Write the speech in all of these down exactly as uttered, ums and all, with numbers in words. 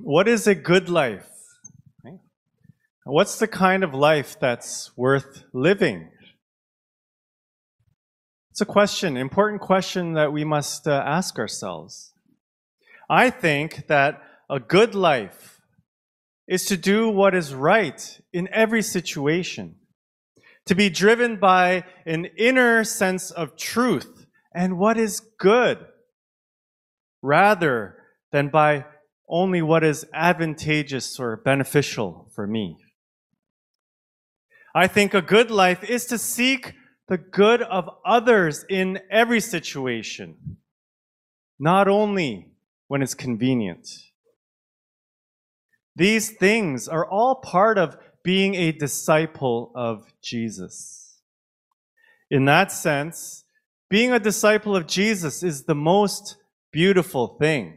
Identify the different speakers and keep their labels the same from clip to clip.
Speaker 1: What is a good life? Right? What's the kind of life that's worth living? It's a question, important question that we must uh, ask ourselves. I think that a good life is to do what is right in every situation, to be driven by an inner sense of truth and what is good, rather than by only what is advantageous or beneficial for me. I think a good life is to seek the good of others in every situation, not only when it's convenient. These things are all part of being a disciple of Jesus. In that sense, being a disciple of Jesus is the most beautiful thing.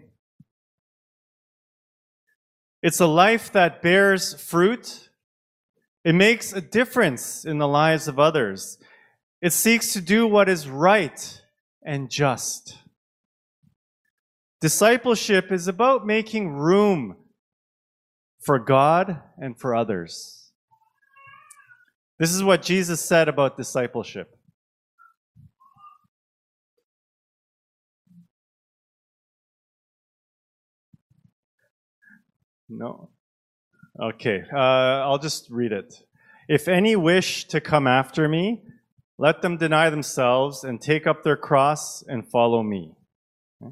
Speaker 1: It's a life that bears fruit. It makes a difference in the lives of others. It seeks to do what is right and just. Discipleship is about making room for God and for others. This is what Jesus said about discipleship. No. Okay, uh, I'll just read it. If any wish to come after me, let them deny themselves and take up their cross and follow me. Okay?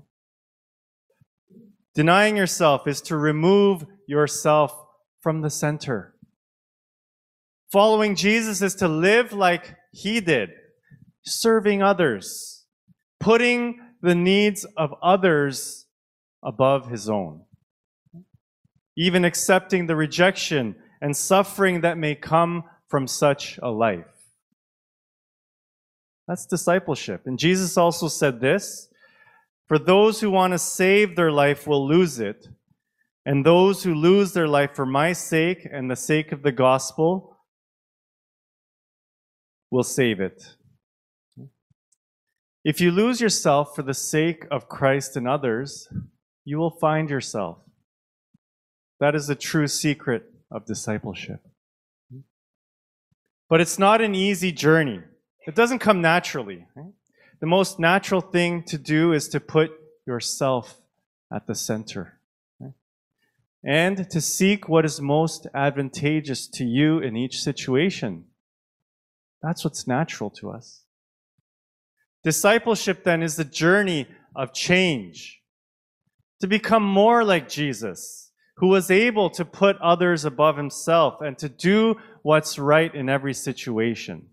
Speaker 1: Denying yourself is to remove yourself from the center. Following Jesus is to live like he did, serving others, putting the needs of others above his own, even accepting the rejection and suffering that may come from such a life. That's discipleship. And Jesus also said this, for those who want to save their life will lose it, and those who lose their life for my sake and the sake of the gospel will save it. If you lose yourself for the sake of Christ and others, you will find yourself. That is the true secret of discipleship. But it's not an easy journey. It doesn't come naturally. Right? The most natural thing to do is to put yourself at the center. Right? And to seek what is most advantageous to you in each situation. That's what's natural to us. Discipleship, then, is the journey of change. To become more like Jesus, who was able to put others above himself and to do what's right in every situation.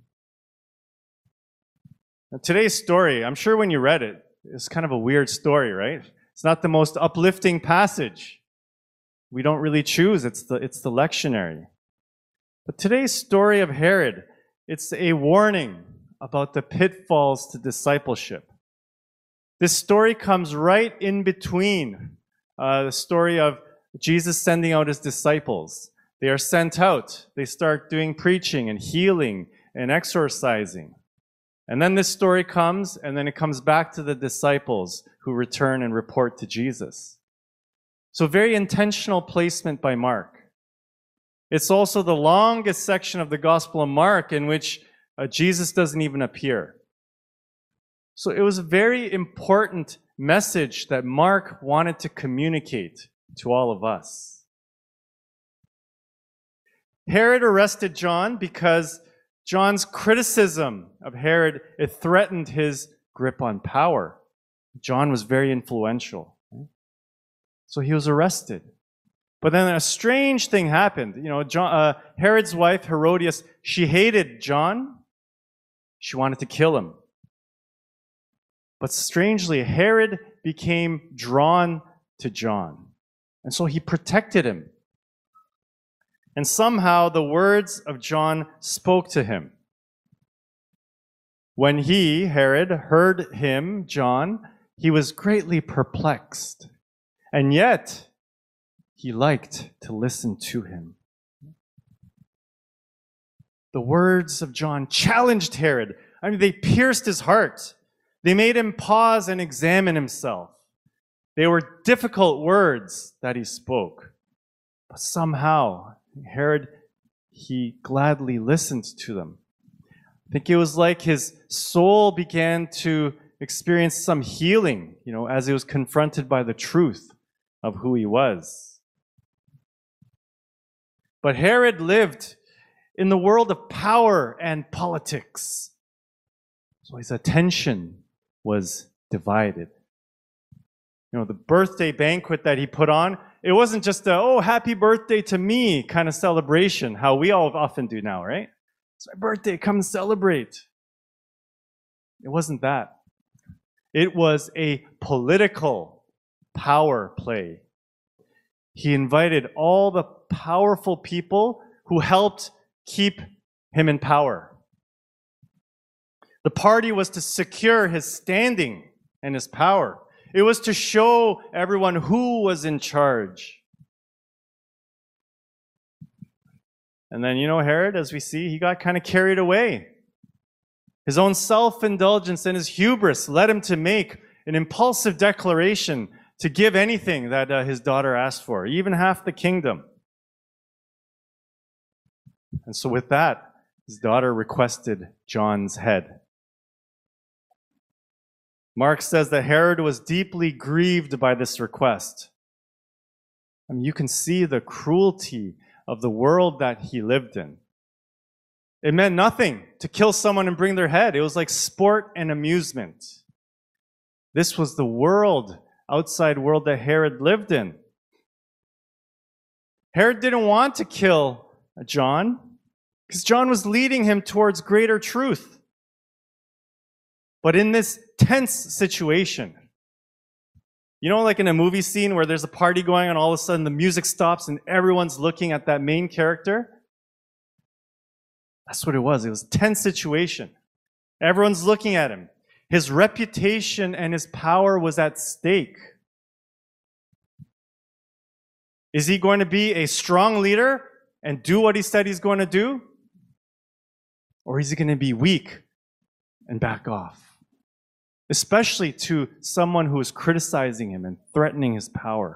Speaker 1: Now, today's story, I'm sure when you read it, it's kind of a weird story, right? It's not the most uplifting passage. We don't really choose, it's the, it's the lectionary. But today's story of Herod, it's a warning about the pitfalls to discipleship. This story comes right in between uh, the story of Jesus sending out his disciples. They are sent out. They start doing preaching and healing and exorcising. And then this story comes, and then it comes back to the disciples who return and report to Jesus. So very intentional placement by Mark. It's also the longest section of the Gospel of Mark in which uh, Jesus doesn't even appear. So it was a very important message that Mark wanted to communicate to all of us. Herod arrested John because John's criticism of Herod, it threatened his grip on power. John was very influential. So he was arrested. But then a strange thing happened. You know, John, uh, Herod's wife, Herodias, she hated John. She wanted to kill him. But strangely, Herod became drawn to John. And so he protected him. And somehow the words of John spoke to him. When he, Herod, heard him, John, he was greatly perplexed. And yet, he liked to listen to him. The words of John challenged Herod. I mean, they pierced his heart. They made him pause and examine himself. They were difficult words that he spoke. But somehow, Herod, he gladly listened to them. I think it was like his soul began to experience some healing, you know, as he was confronted by the truth of who he was. But Herod lived in the world of power and politics. So his attention was divided. You know, the birthday banquet that he put on, it wasn't just a, oh, happy birthday to me kind of celebration, how we all often do now, right? It's my birthday, come and celebrate. It wasn't that. It was a political power play. He invited all the powerful people who helped keep him in power. The party was to secure his standing and his power. It was to show everyone who was in charge. And then, you know, Herod, as we see, he got kind of carried away. His own self-indulgence and his hubris led him to make an impulsive declaration to give anything that uh, his daughter asked for, even half the kingdom. And so with that, his daughter requested John's head. Mark says that Herod was deeply grieved by this request. I mean, you can see the cruelty of the world that he lived in. It meant nothing to kill someone and bring their head. It was like sport and amusement. This was the world, outside world that Herod lived in. Herod didn't want to kill John because John was leading him towards greater truth. But in this tense situation, you know, like in a movie scene where there's a party going on, all of a sudden the music stops and everyone's looking at that main character? That's what it was. It was a tense situation. Everyone's looking at him. His reputation and his power was at stake. Is he going to be a strong leader and do what he said he's going to do? Or is he going to be weak and back off? Especially to someone who is criticizing him and threatening his power.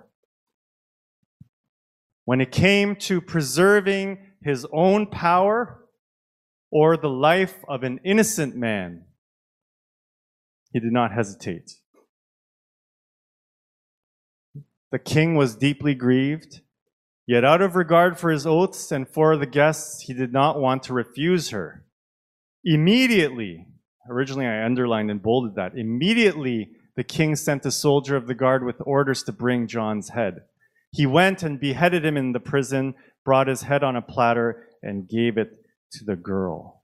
Speaker 1: When it came to preserving his own power or the life of an innocent man, he did not hesitate. The king was deeply grieved, yet out of regard for his oaths and for the guests, he did not want to refuse her. Immediately, originally I underlined and bolded that, immediately the king sent a soldier of the guard with orders to bring John's head. He went and beheaded him in the prison, brought his head on a platter, and gave it to the girl.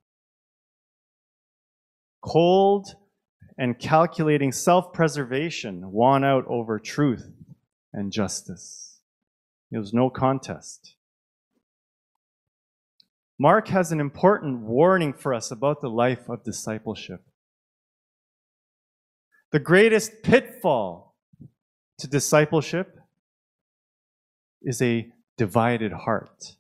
Speaker 1: Cold and calculating self-preservation won out over truth and justice. It was no contest. Mark has an important warning for us about the life of discipleship. The greatest pitfall to discipleship is a divided heart.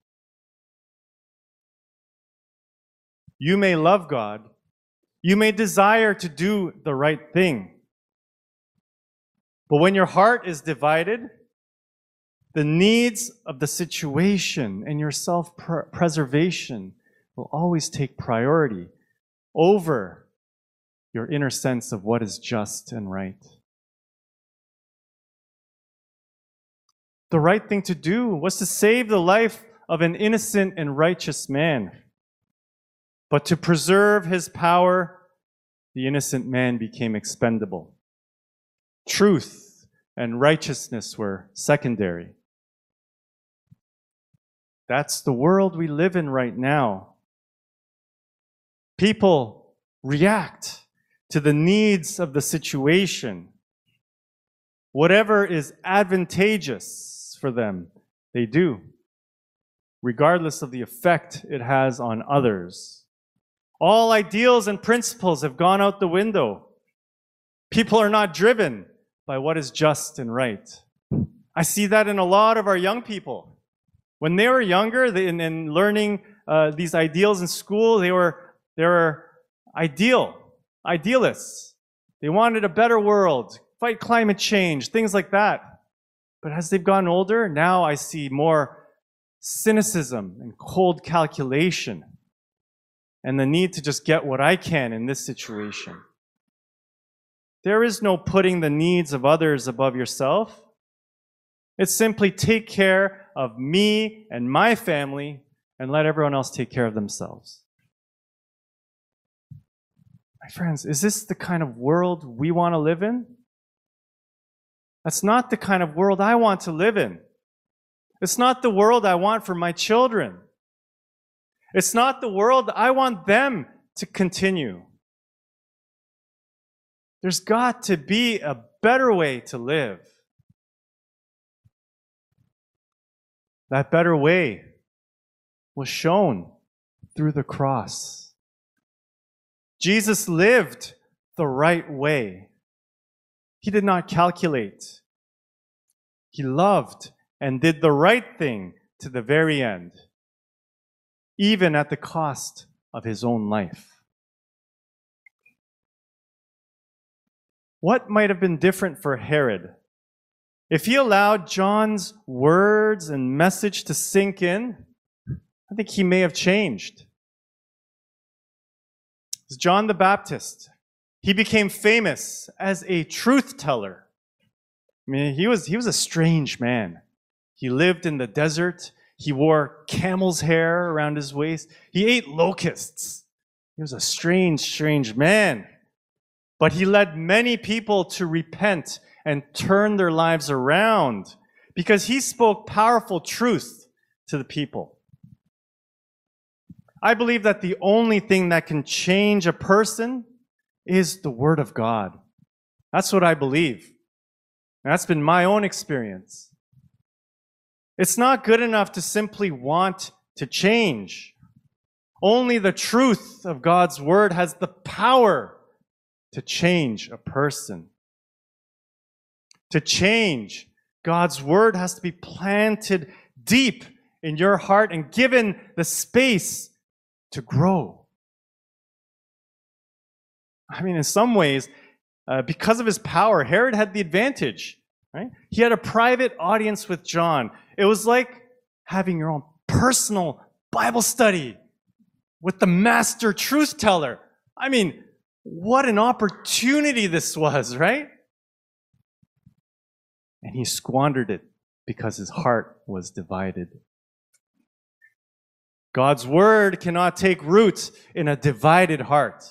Speaker 1: You may love God. You may desire to do the right thing. But when your heart is divided, the needs of the situation and your self-preservation will always take priority over your inner sense of what is just and right. The right thing to do was to save the life of an innocent and righteous man. But to preserve his power, the innocent man became expendable. Truth and righteousness were secondary. That's the world we live in right now. People react to the needs of the situation. Whatever is advantageous for them, they do, regardless of the effect it has on others. All ideals and principles have gone out the window. People are not driven by what is just and right. I see that in a lot of our young people. When they were younger, they, in, in learning uh, these ideals in school, they were, they were ideal, idealists. They wanted a better world, fight climate change, things like that. But as they've gotten older, now I see more cynicism and cold calculation and the need to just get what I can in this situation. There is no putting the needs of others above yourself. It's simply take care of me and my family and let everyone else take care of themselves. My friends, is this the kind of world we want to live in? That's not the kind of world I want to live in. It's not the world I want for my children. It's not the world I want them to continue. There's got to be a better way to live. That better way was shown through the cross. Jesus lived the right way. He did not calculate. He loved and did the right thing to the very end, even at the cost of his own life. What might have been different for Herod if he allowed John's words and message to sink in? I think he may have changed. John the Baptist, he became famous as a truth teller. I mean, he was, he was a strange man. He lived in the desert. He wore camel's hair around his waist. He ate locusts. He was a strange, strange man. But he led many people to repent and turn their lives around because he spoke powerful truth to the people. I believe that the only thing that can change a person is the Word of God. That's what I believe. And that's been my own experience. It's not good enough to simply want to change. Only the truth of God's Word has the power to change a person. To change, God's Word has to be planted deep in your heart and given the space to grow. I mean, in some ways, uh, because of his power, Herod had the advantage, right? He had a private audience with John. It was like having your own personal Bible study with the master truth teller. I mean, what an opportunity this was, right? And he squandered it because his heart was divided. God's Word cannot take root in a divided heart.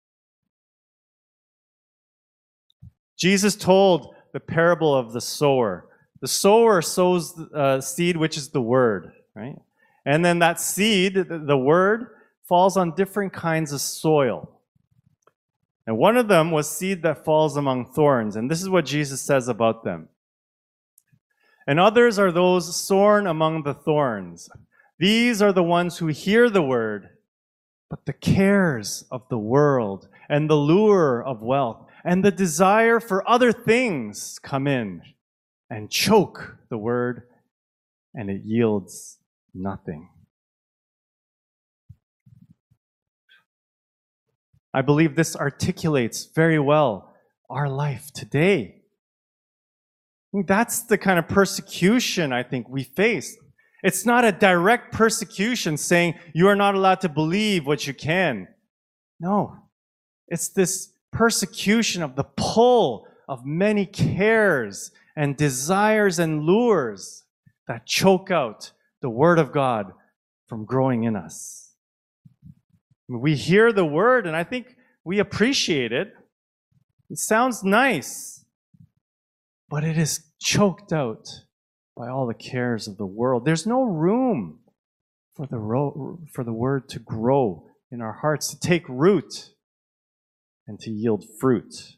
Speaker 1: Jesus told the parable of the sower. The sower sows uh, seed, which is the Word, right? And then that seed, the Word, falls on different kinds of soil. And one of them was seed that falls among thorns. And this is what Jesus says about them. And others are those sown among the thorns. These are the ones who hear the word, but the cares of the world and the lure of wealth and the desire for other things come in and choke the word, and it yields nothing. I believe this articulates very well our life today. That's the kind of persecution I think we face. It's not a direct persecution saying you are not allowed to believe what you can. No, it's this persecution of the pull of many cares and desires and lures that choke out the Word of God from growing in us. We hear the Word and I think we appreciate it. It sounds nice, but it is choked out by all the cares of the world. There's no room for the ro- for the word to grow in our hearts, to take root and to yield fruit.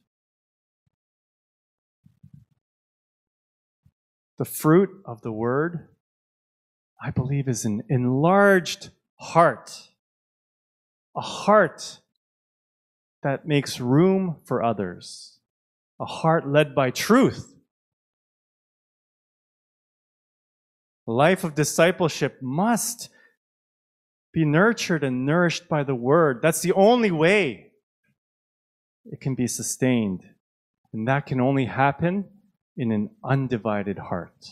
Speaker 1: The fruit of the word, I believe, is an enlarged heart. A heart that makes room for others. A heart led by truth. The life of discipleship must be nurtured and nourished by the Word. That's the only way it can be sustained. And that can only happen in an undivided heart.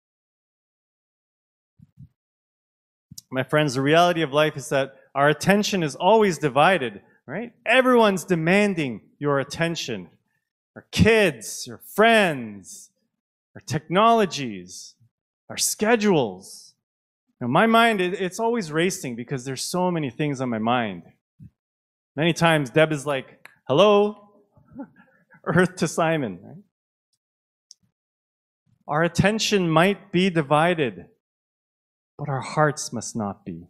Speaker 1: My friends, the reality of life is that our attention is always divided, right? Everyone's demanding your attention. Our kids, your friends, our technologies, our schedules. Now, my mind, it, it's always racing because there's so many things on my mind. Many times, Deb is like, hello, earth to Simon. Right? Our attention might be divided, but our hearts must not be.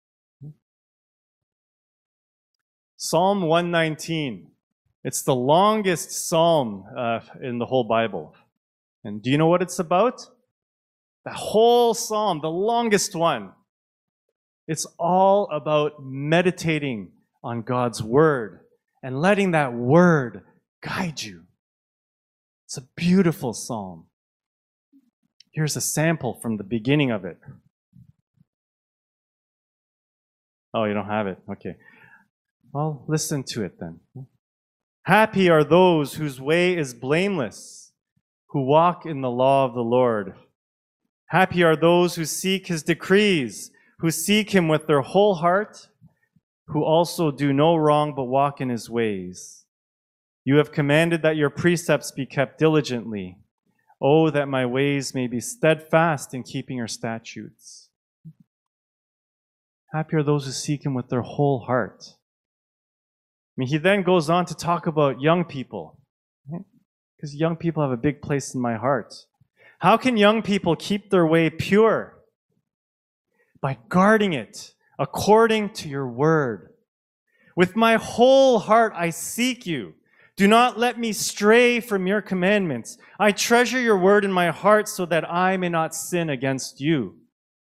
Speaker 1: Psalm one nineteen. It's the longest psalm uh, in the whole Bible. And do you know what it's about? The whole psalm, the longest one. It's all about meditating on God's word and letting that word guide you. It's a beautiful psalm. Here's a sample from the beginning of it. Oh, you don't have it? Okay. Well, listen to it then. Happy are those whose way is blameless, who walk in the law of the Lord. Happy are those who seek his decrees, who seek him with their whole heart, who also do no wrong but walk in his ways. You have commanded that your precepts be kept diligently. Oh, that my ways may be steadfast in keeping your statutes. Happy are those who seek him with their whole heart. I mean, he then goes on to talk about young people, right? Because young people have a big place in my heart. How can young people keep their way pure? By guarding it according to your word. With my whole heart I seek you. Do not let me stray from your commandments. I treasure your word in my heart so that I may not sin against you.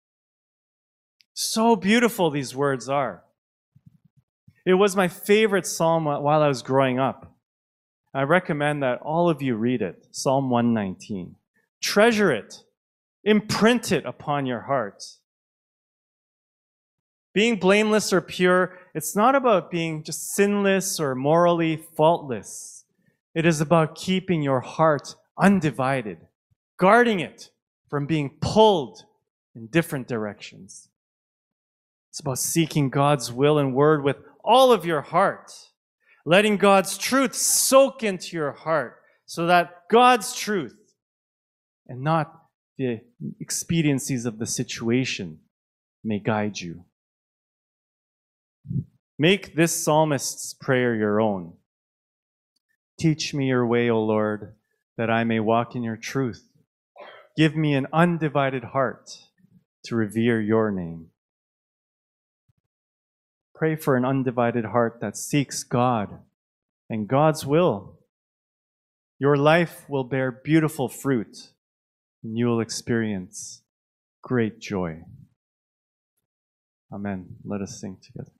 Speaker 1: So beautiful these words are. It was my favorite psalm while I was growing up. I recommend that all of you read it, Psalm one nineteen. Treasure it. Imprint it upon your heart. Being blameless or pure, it's not about being just sinless or morally faultless. It is about keeping your heart undivided, guarding it from being pulled in different directions. It's about seeking God's will and word with all of your heart, letting God's truth soak into your heart so that God's truth and not the expediencies of the situation may guide you. Make this psalmist's prayer your own. Teach me your way, O Lord, that I may walk in your truth. Give me an undivided heart to revere your name. Pray for an undivided heart that seeks God and God's will. Your life will bear beautiful fruit, and you will experience great joy. Amen. Let us sing together.